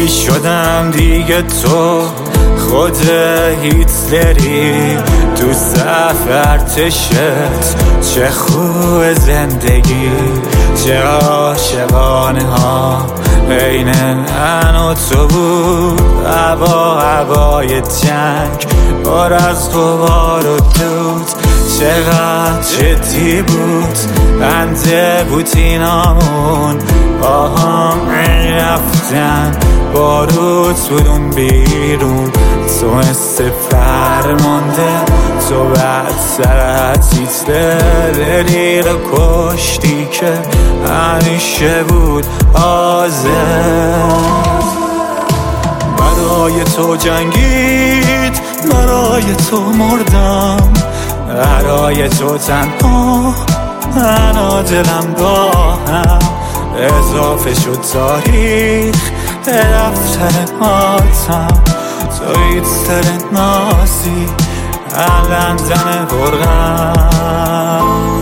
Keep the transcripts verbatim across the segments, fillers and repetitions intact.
چی شدم دیگه تو خود هیتلری تو سفر تشت چه خوب زندگی چه عاشقانه ها بین من و تو بود هوا هوای جنگ بار از غبار و دود چقدر جدی بود بنده بوتینامون با هم میرفتن باروت بودون بیرون تو مثل فرمانده تو بدتر از هیتلری رو کشتی که همیشه بود آزاد برای تو جنگید برای تو مردم برای تو تنها تنها دلم با هم اضافه شد تاریخ به دفتر ماتم تو هیتلر نازی الان زن برغم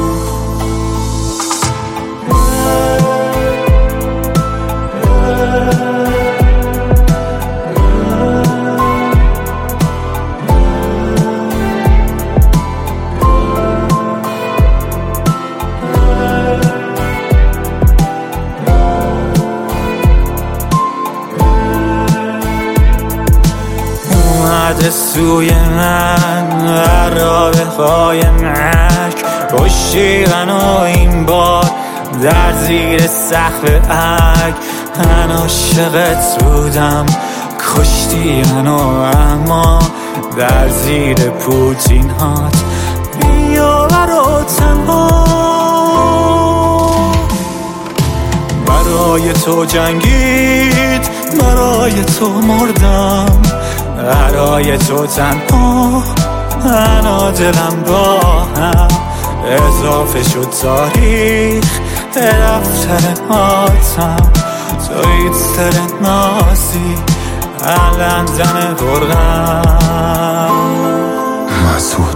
سوی من عرابه های مرک کشتی منو این بار در زیر سقف عک من عاشقت بودم کشتی منو اما در زیر پوتین هات بیا برا تنها برای تو جنگید برای تو مردم برای تو تنها تنها دلم با هم اضافه شد تاریخ به دفتر ماتم تو هیتلر نازی الان زن برغم مسعود